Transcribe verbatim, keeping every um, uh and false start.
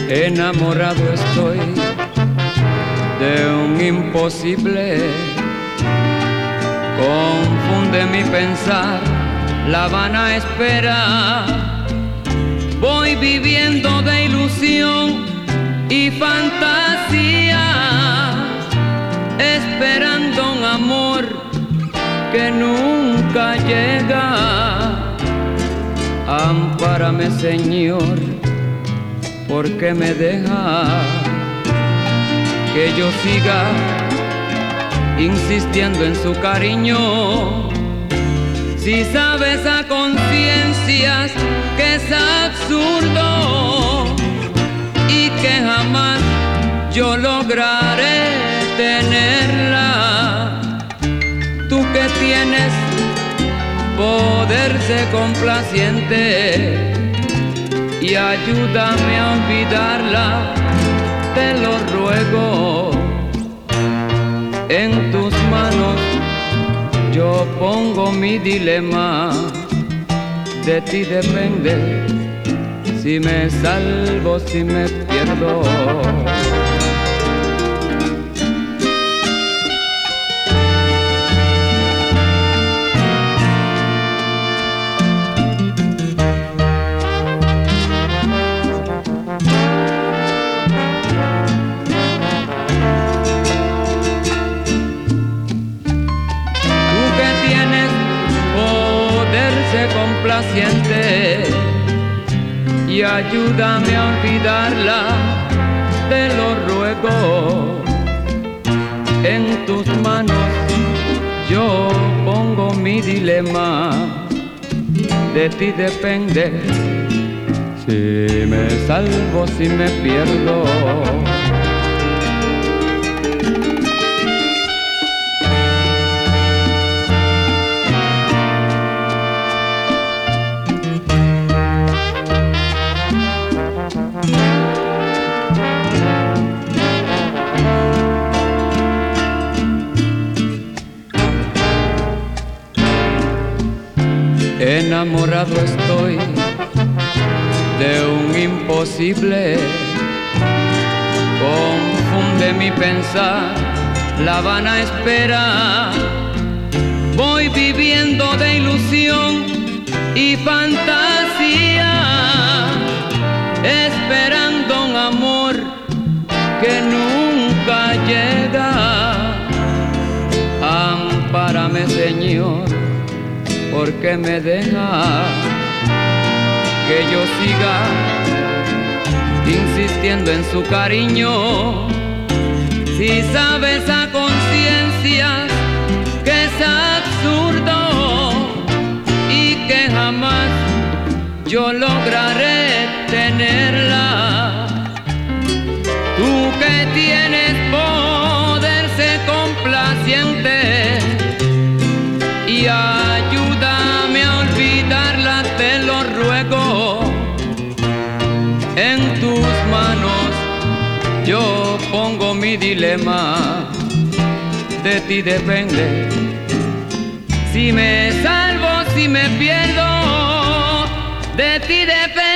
Enamorado estoy de un imposible, confunde mi pensar la vana espera. Voy viviendo de ilusión y fantasía, esperando un amor que nunca llega. Ampárame, Señor, porque me deja que yo siga insistiendo en su cariño. Si sabes a conciencias que es absurdo y que jamás yo lograré tenerla, tú que tienes poder ser complaciente y ayúdame a olvidarla, te lo ruego. En tus manos yo pongo mi dilema, de ti depende si me salvo, si me pierdo. Complaciente y ayúdame a olvidarla, te lo ruego. En tus manos yo pongo mi dilema, de ti depende si me salvo, si me pierdo. Enamorado estoy de un imposible, confunde mi pensar la vana espera. Voy viviendo de ilusión y fantasía, esperando un amor que nunca llega. Ampárame, Señor, porque me deja que yo siga insistiendo en su cariño. Si sabes a conciencia que es absurdo y que jamás yo lograré tenerla, tú que tienes poder ser complaciente y ayúdame a olvidarla, te lo ruego. En tus manos yo pongo mi dilema, de ti depende si me salvo, si me pierdo, de ti depende.